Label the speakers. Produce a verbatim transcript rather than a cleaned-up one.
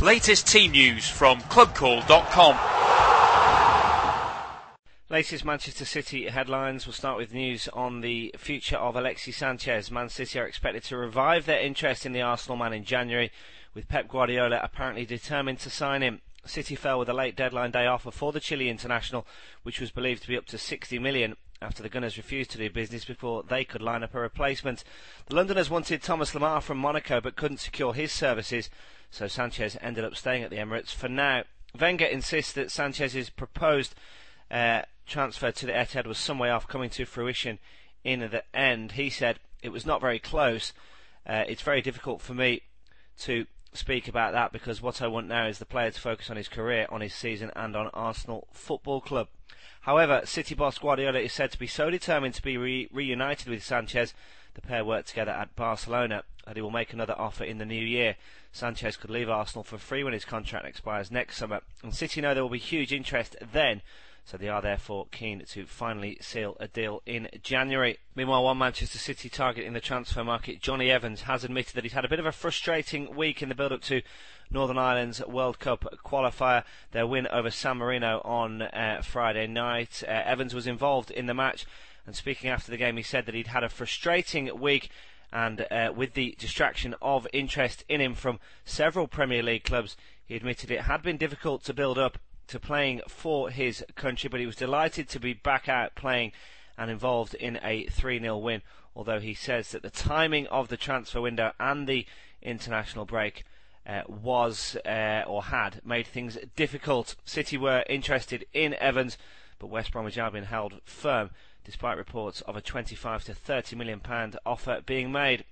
Speaker 1: Latest team news from club call dot com.
Speaker 2: Latest Manchester City headlines. We'll start with news on the future of Alexis Sanchez. Man City are expected to revive their interest in the Arsenal man in January, with Pep Guardiola apparently determined to sign him. City fell with a late deadline day offer for the Chile international, which was believed to be up to sixty million, after the Gunners refused to do business before they could line up a replacement. The Londoners wanted Thomas Lemar from Monaco but couldn't secure his services, so Sanchez ended up staying at the Emirates for now. Wenger insists that Sanchez's proposed uh, transfer to the Etihad was some way off coming to fruition in the end. He said, "It was not very close. Uh, it's very difficult for me to speak about that because what I want now is the player to focus on his career, on his season and on Arsenal Football Club." However, City boss Guardiola is said to be so determined to be re- reunited with Sanchez, the pair worked together at Barcelona, that he will make another offer in the new year. Sanchez could leave Arsenal for free when his contract expires next summer, and City know there will be huge interest then, so they are therefore keen to finally seal a deal in January. Meanwhile, one Manchester City target in the transfer market, Jonny Evans, has admitted that he's had a bit of a frustrating week in the build-up to Northern Ireland's World Cup qualifier, their win over San Marino on uh, Friday night. Uh, Evans was involved in the match, and speaking after the game, he said that he'd had a frustrating week, and uh, with the distraction of interest in him from several Premier League clubs, he admitted it had been difficult to build up to playing for his country, but he was delighted to be back out playing and involved in a three nil win, although he says that the timing of the transfer window and the international break uh, was uh, or had made things difficult. City were interested in Evans, but West Bromwich Albion held firm despite reports of a twenty-five to thirty million pound offer being made.